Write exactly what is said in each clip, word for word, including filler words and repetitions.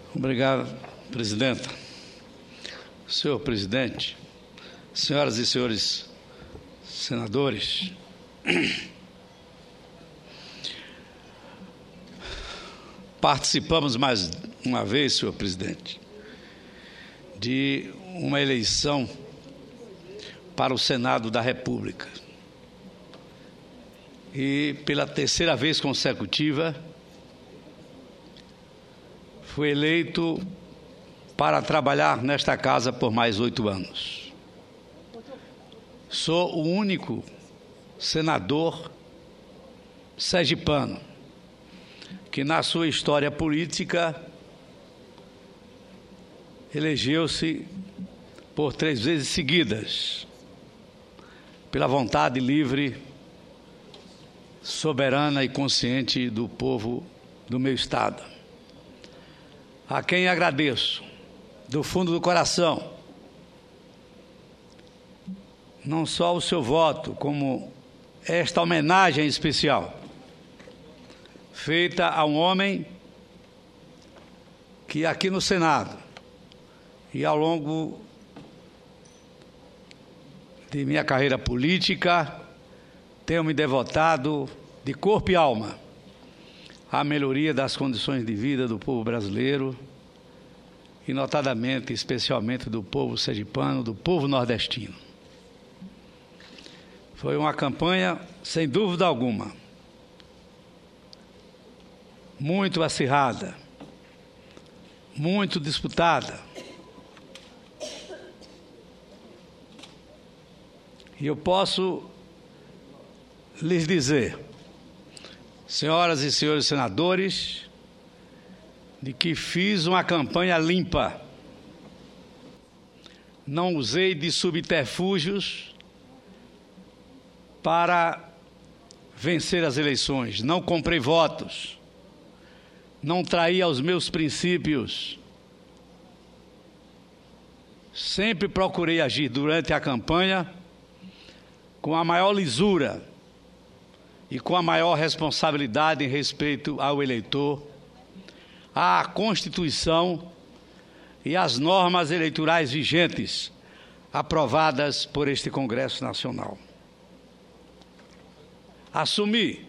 Obrigado, presidenta. Senhor presidente, senhoras e senhores senadores, participamos mais uma vez, senhor presidente, de uma eleição para o Senado da República. E pela terceira vez consecutiva, fui eleito para trabalhar nesta casa por mais oito anos. Sou o único senador sergipano que, na sua história política, elegeu-se por três vezes seguidas, pela vontade livre, soberana e consciente do povo do meu estado, a quem agradeço do fundo do coração, não só o seu voto, como esta homenagem especial, feita a um homem que aqui no Senado e ao longo de minha carreira política tenho me devotado de corpo e alma à melhoria das condições de vida do povo brasileiro e, notadamente, especialmente do povo sergipano, do povo nordestino. Foi uma campanha, sem dúvida alguma, muito acirrada, muito disputada. E eu posso lhes dizer, senhoras e senhores senadores, de que fiz uma campanha limpa. Não usei de subterfúgios para vencer as eleições. Não comprei votos. Não traí aos meus princípios. Sempre procurei agir durante a campanha com a maior lisura e com a maior responsabilidade em respeito ao eleitor, à Constituição e às normas eleitorais vigentes aprovadas por este Congresso Nacional. Assumi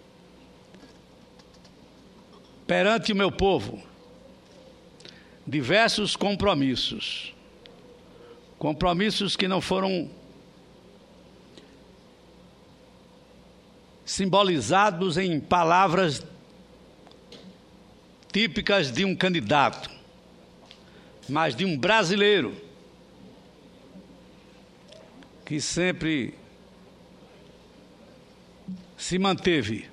perante o meu povo diversos compromissos, compromissos que não foram simbolizados em palavras típicas de um candidato, mas de um brasileiro que sempre se manteve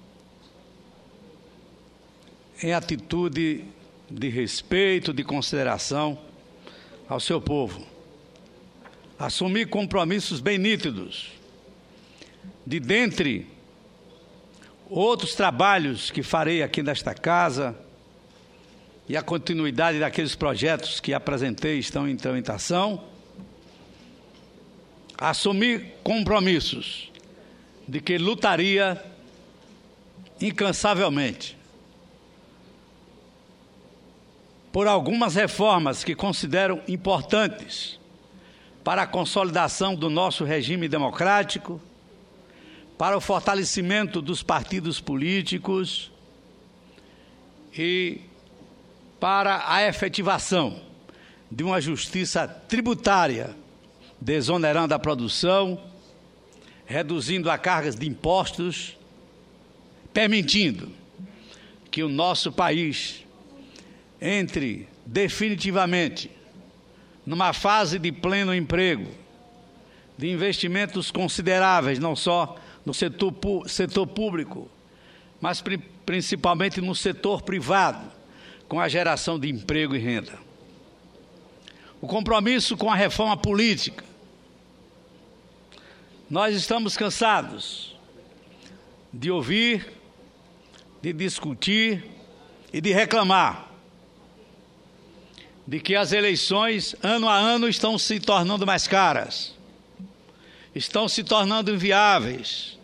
em atitude de respeito, de consideração ao seu povo. Assumir compromissos bem nítidos, de dentre outros trabalhos que farei aqui nesta casa e a continuidade daqueles projetos que apresentei estão em tramitação, assumir compromissos de que lutaria incansavelmente por algumas reformas que considero importantes para a consolidação do nosso regime democrático, para o fortalecimento dos partidos políticos e para a efetivação de uma justiça tributária, desonerando a produção, reduzindo as cargas de impostos, permitindo que o nosso país entre definitivamente numa fase de pleno emprego, de investimentos consideráveis, não só no setor, setor público, mas pri, principalmente no setor privado, com a geração de emprego e renda. O compromisso com a reforma política. Nós estamos cansados de ouvir, de discutir e de reclamar de que as eleições, ano a ano, estão se tornando mais caras, estão se tornando inviáveis,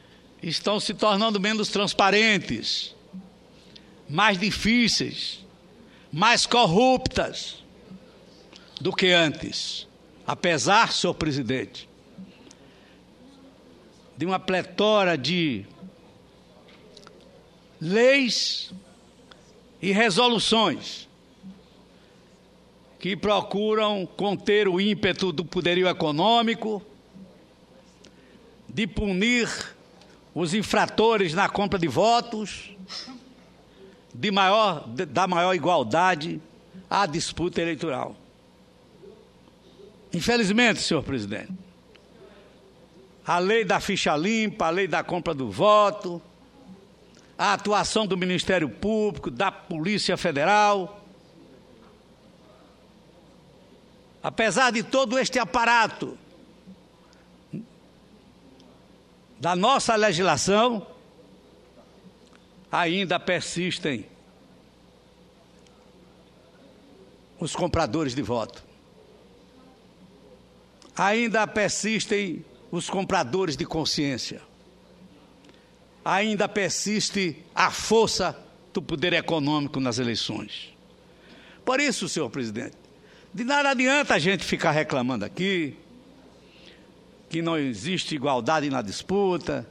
estão se tornando menos transparentes, mais difíceis mais corruptas do que antes. Apesar, senhor presidente, de uma pletora de leis e resoluções que procuram conter o ímpeto do poderio econômico, de punir os infratores na compra de votos, de maior, de, da maior igualdade à disputa eleitoral. Infelizmente, senhor presidente, a lei da ficha limpa, a lei da compra do voto, a atuação do Ministério Público, da Polícia Federal, apesar de todo este aparato da nossa legislação, ainda persistem os compradores de voto. Ainda persistem os compradores de consciência. Ainda persiste a força do poder econômico nas eleições. Por isso, senhor presidente, de nada adianta a gente ficar reclamando aqui que não existe igualdade na disputa,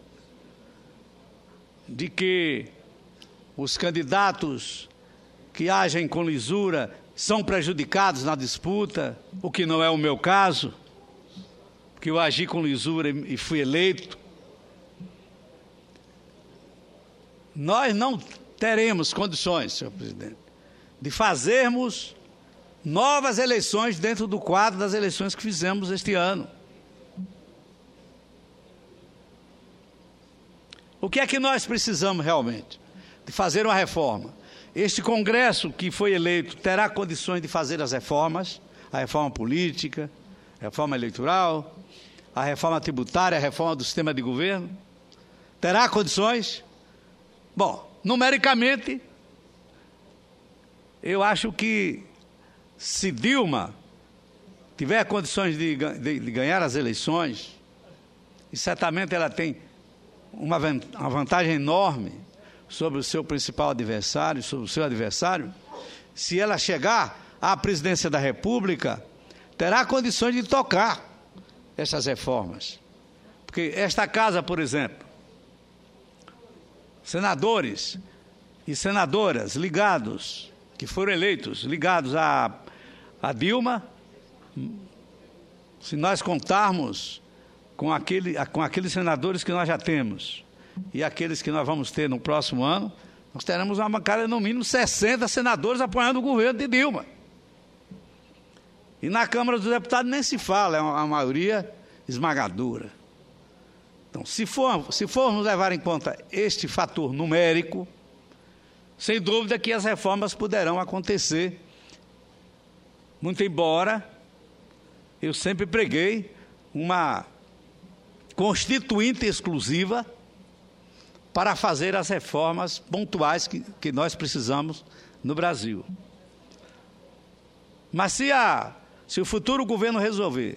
de que os candidatos que agem com lisura são prejudicados na disputa, o que não é o meu caso, porque eu agi com lisura e fui eleito. Nós não teremos condições, senhor presidente, de fazermos novas eleições dentro do quadro das eleições que fizemos este ano. O que é que nós precisamos realmente? De fazer uma reforma. Este Congresso que foi eleito terá condições de fazer as reformas, a reforma política, a reforma eleitoral, a reforma tributária, a reforma do sistema de governo? Terá condições? Bom, numericamente, eu acho que se Dilma tiver condições de, de, de ganhar as eleições, e certamente ela tem uma, uma vantagem enorme sobre o seu principal adversário, sobre o seu adversário, se ela chegar à presidência da República, terá condições de tocar essas reformas. Porque esta casa, por exemplo, senadores e senadoras ligados, que foram eleitos, ligados a, a Dilma, se nós contarmos com, aquele, com aqueles senadores que nós já temos e aqueles que nós vamos ter no próximo ano, nós teremos uma bancada de no mínimo sessenta senadores apoiando o governo de Dilma. E na Câmara dos Deputados nem se fala, é uma, uma maioria esmagadora. Então, se, for, se formos levar em conta este fator numérico, sem dúvida que as reformas poderão acontecer, muito embora eu sempre preguei uma constituinte exclusiva para fazer as reformas pontuais que, que nós precisamos no Brasil. Mas se, a, se o futuro governo resolver,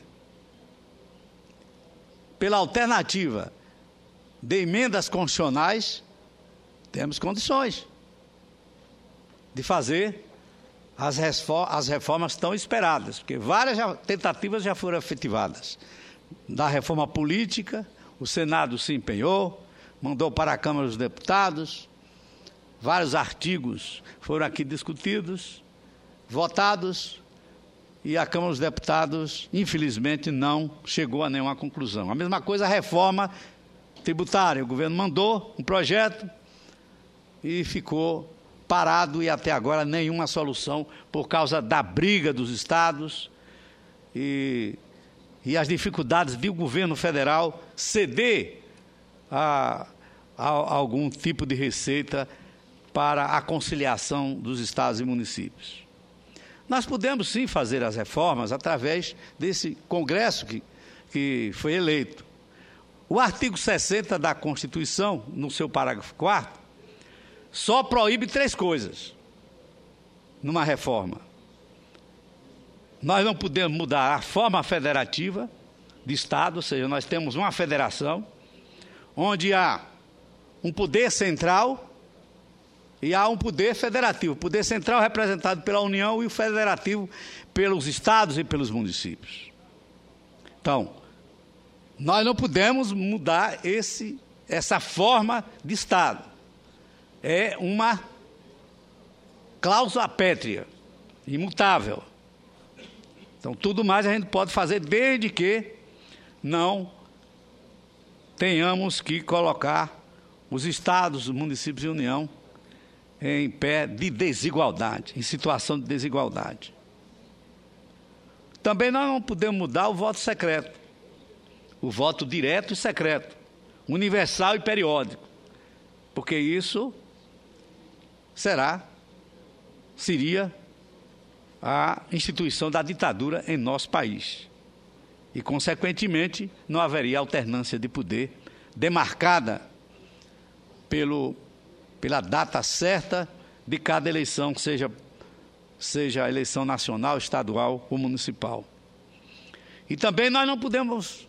pela alternativa de emendas constitucionais, temos condições de fazer as, as reformas tão esperadas, porque várias já, tentativas já foram efetivadas. Da reforma política, o Senado se empenhou, mandou para a Câmara dos Deputados, vários artigos foram aqui discutidos, votados, e a Câmara dos Deputados, infelizmente, não chegou a nenhuma conclusão. A mesma coisa a reforma tributária. O governo mandou um projeto e ficou parado e até agora nenhuma solução por causa da briga dos estados e, e as dificuldades do governo federal ceder a, a, a algum tipo de receita para a conciliação dos estados e municípios. Nós podemos sim fazer as reformas através desse Congresso que, que foi eleito. O artigo sessenta da Constituição, no seu parágrafo quarto, só proíbe três coisas numa reforma. Nós não podemos mudar a forma federativa de Estado, ou seja, nós temos uma federação onde há um poder central E há um poder federativo, o poder central representado pela União e o federativo pelos estados e pelos municípios. Então, nós não podemos mudar esse, essa forma de Estado. É uma cláusula pétrea, imutável. Então, tudo mais a gente pode fazer desde que não tenhamos que colocar os estados, os municípios e a União em pé de desigualdade, em situação de desigualdade. Também nós não podemos mudar o voto secreto, o voto direto e secreto, universal e periódico, porque isso será, seria a instituição da ditadura em nosso país. E, consequentemente, não haveria alternância de poder demarcada pelo, pela data certa de cada eleição, seja, seja a eleição nacional, estadual ou municipal. E também nós não podemos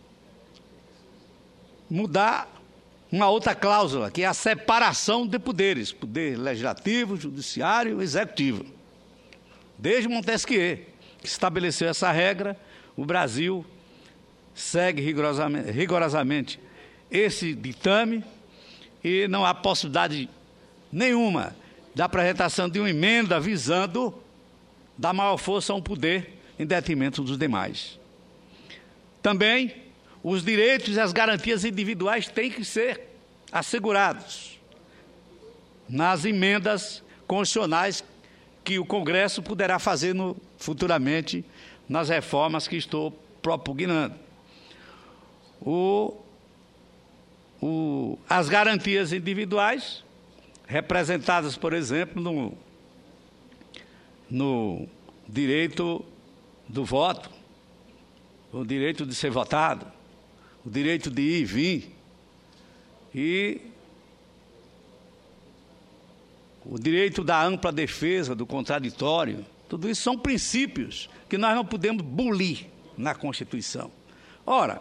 mudar uma outra cláusula, que é a separação de poderes, poder legislativo, judiciário e executivo. Desde Montesquieu, que estabeleceu essa regra, o Brasil segue rigorosamente, rigorosamente esse ditame e não há possibilidade nenhuma da apresentação de uma emenda visando dar maior força a um poder em detrimento dos demais. Também os direitos e as garantias individuais têm que ser assegurados nas emendas constitucionais que o Congresso poderá fazer no, futuramente nas reformas que estou propugnando. O, o, as garantias individuais, representadas, por exemplo, no, no direito do voto, o direito de ser votado, o direito de ir e vir, e o direito da ampla defesa, do contraditório, tudo isso são princípios que nós não podemos bulir na Constituição. Ora,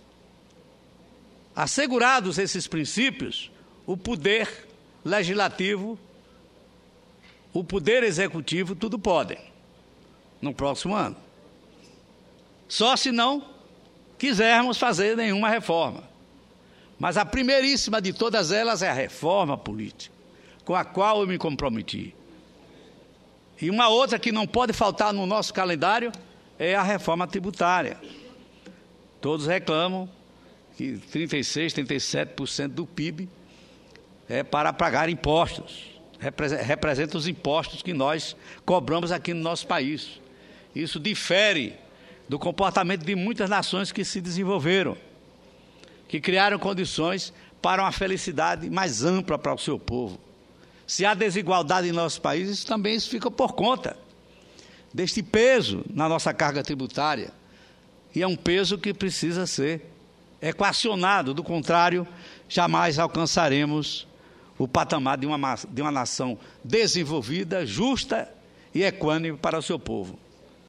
assegurados esses princípios, o poder legislativo, o poder executivo, tudo podem, no próximo ano. Só se não quisermos fazer nenhuma reforma. Mas a primeiríssima de todas elas é a reforma política, com a qual eu me comprometi. E uma outra que não pode faltar no nosso calendário é a reforma tributária. Todos reclamam que trinta e seis, trinta e sete por cento do P I B é para pagar impostos, representa os impostos que nós cobramos aqui no nosso país. Isso difere do comportamento de muitas nações que se desenvolveram, que criaram condições para uma felicidade mais ampla para o seu povo. Se há desigualdade em nosso país, isso também isso fica por conta deste peso na nossa carga tributária. E é um peso que precisa ser equacionado, do contrário, jamais alcançaremos o patamar de uma, de uma nação desenvolvida, justa e equânime para o seu povo.